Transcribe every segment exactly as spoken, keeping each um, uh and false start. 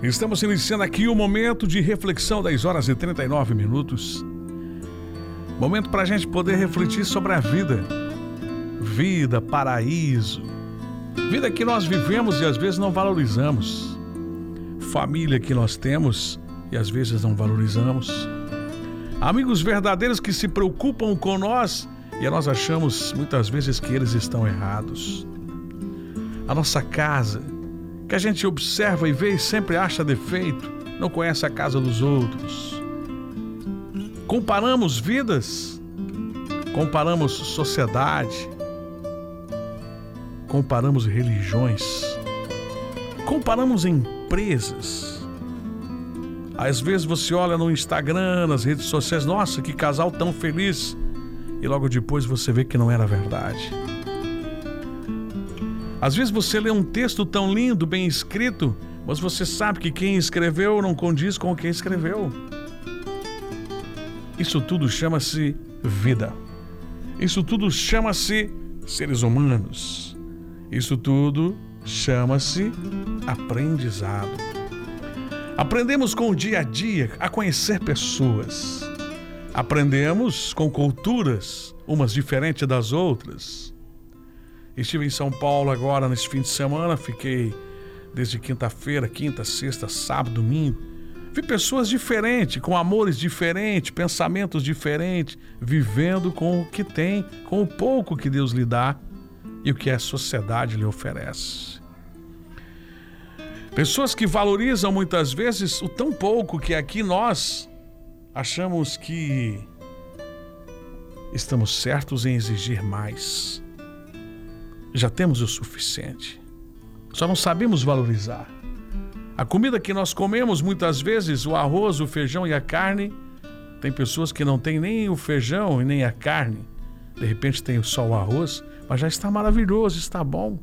Estamos iniciando aqui o momento de reflexão, dez horas e trinta e nove minutos. Momento para a gente poder refletir sobre a vida. Vida, paraíso. Vida que nós vivemos e às vezes não valorizamos. Família que nós temos e às vezes não valorizamos. Amigos verdadeiros que se preocupam com nós e nós achamos muitas vezes que eles estão errados. A nossa casa, que a gente observa e vê e sempre acha defeito, não conhece a casa dos outros. Comparamos vidas, comparamos sociedade, comparamos religiões, comparamos empresas. Às vezes você olha no Instagram, nas redes sociais, nossa, que casal tão feliz, e logo depois você vê que não era verdade. Às vezes você lê um texto tão lindo, bem escrito, mas você sabe que quem escreveu não condiz com quem escreveu. Isso tudo chama-se vida. Isso tudo chama-se seres humanos. Isso tudo chama-se aprendizado. Aprendemos com o dia a dia a conhecer pessoas. Aprendemos com culturas, umas diferentes das outras. Estive em São Paulo agora nesse fim de semana, fiquei desde quinta-feira, quinta, sexta, sábado, domingo. Vi pessoas diferentes, com amores diferentes, pensamentos diferentes, vivendo com o que tem, com o pouco que Deus lhe dá e o que a sociedade lhe oferece. Pessoas que valorizam muitas vezes o tão pouco que aqui nós achamos que estamos certos em exigir mais. Já temos o suficiente. Só não sabemos valorizar. A comida que nós comemos, muitas vezes, o arroz, o feijão e a carne, tem pessoas que não têm nem o feijão e nem a carne. De repente tem só o arroz, mas já está maravilhoso, está bom.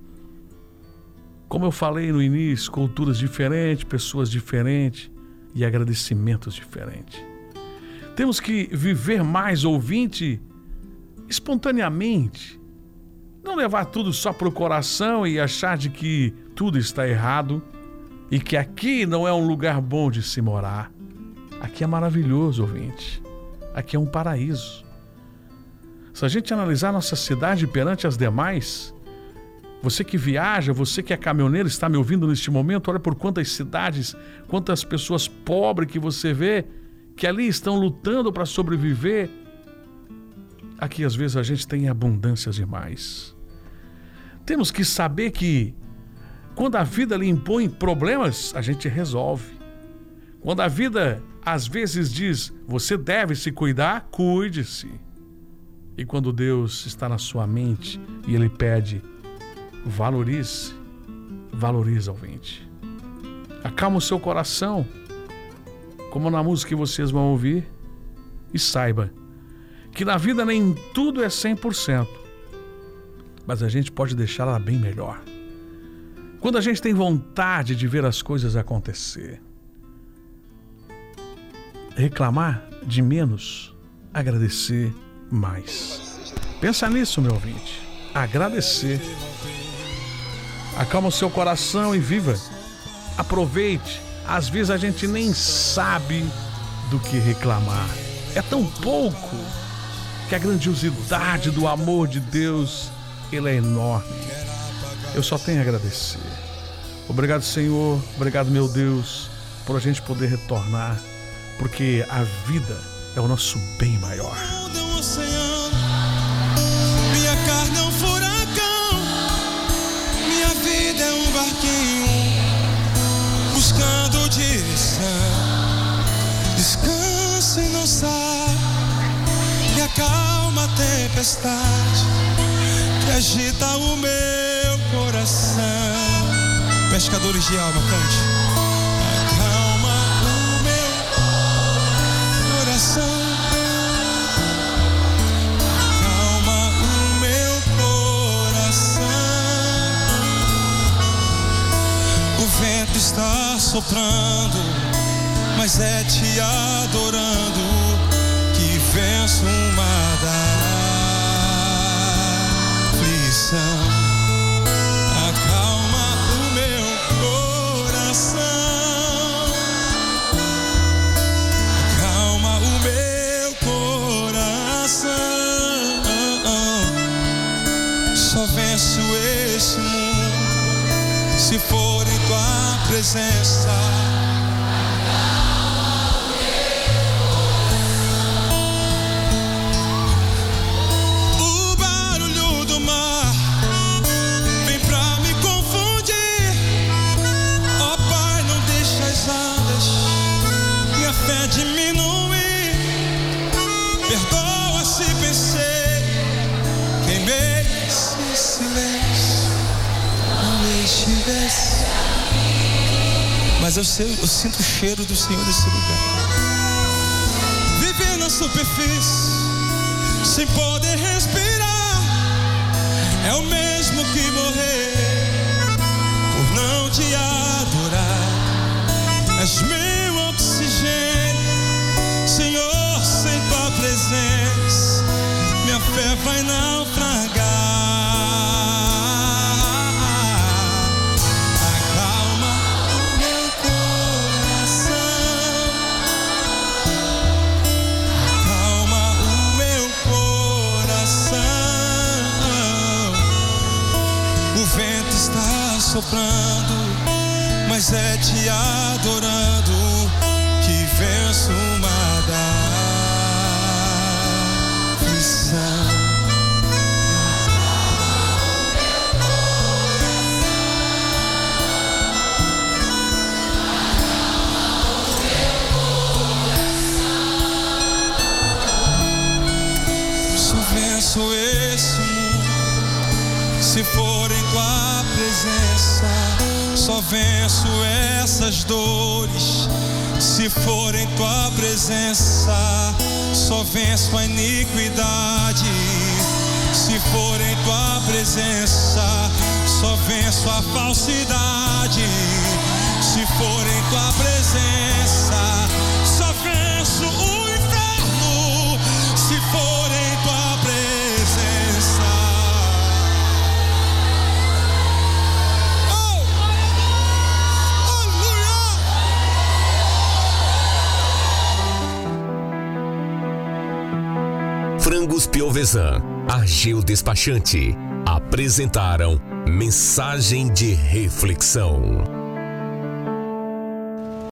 Como eu falei no início, culturas diferentes, pessoas diferentes e agradecimentos diferentes. Temos que viver mais, ouvinte, espontaneamente. Não levar tudo só para o coração e achar de que tudo está errado e que aqui não é um lugar bom de se morar. Aqui é maravilhoso, ouvinte. Aqui é um paraíso. Se a gente analisar nossa cidade perante as demais, você que viaja, você que é caminhoneiro, está me ouvindo neste momento, olha por quantas cidades, quantas pessoas pobres que você vê, que ali estão lutando para sobreviver. Aqui às vezes a gente tem abundâncias demais. Temos que saber que quando a vida lhe impõe problemas, a gente resolve. Quando a vida às vezes diz, você deve se cuidar, cuide-se. E quando Deus está na sua mente e Ele pede, valorize, valorize, ouvinte. Acalma o seu coração, como na música que vocês vão ouvir, e saiba que na vida nem tudo é cem por cento, mas a gente pode deixá-la bem melhor. Quando a gente tem vontade de ver as coisas acontecer, reclamar de menos, agradecer mais. Pensa nisso, meu ouvinte. Agradecer. Acalma o seu coração e viva. Aproveite. Às vezes a gente nem sabe do que reclamar. É tão pouco que a grandiosidade do amor de Deus, ele é enorme. Eu só tenho a agradecer. Obrigado, Senhor. Obrigado, meu Deus, por a gente poder retornar, porque a vida é o nosso bem maior. Minha carne é um furacão, minha vida é um barquinho buscando direção. Descansa e não sai, e acalma a tempestade que agita o meu coração. Pescadores de alma, cante. Acalma o meu coração. Acalma o meu coração. O vento está soprando, mas é te adorando que venço o mar da aflição. Acalma o meu coração. Só venço esse mundo se for em tua presença. O barulho do mar vem pra me confundir. Ó Pai, não deixa as ondas minha fé diminuir. Perdoa se pensei, queimei esse silêncio, não estivesse. Mas eu, sei, eu sinto o cheiro do Senhor nesse lugar. Viver na superfície, sem poder respirar, é o mesmo que morrer por não te adorar. És meu oxigênio, Senhor, sem tua presença minha fé vai naufragar. Acalma o meu coração, acalma o meu coração. O vento está soprando, mas é te adorando que venço o mar da aflição. Só venço esse mundo se for em tua presença. Só venço essas dores se for em tua presença. Só venço a iniquidade se for em tua presença. Só venço a falsidade se for em tua presença. Só venço o inferno se for em tua presença. Oh! Aleluia! Frangos Piovesan, Ageu Despachante apresentaram Mensagem de Reflexão.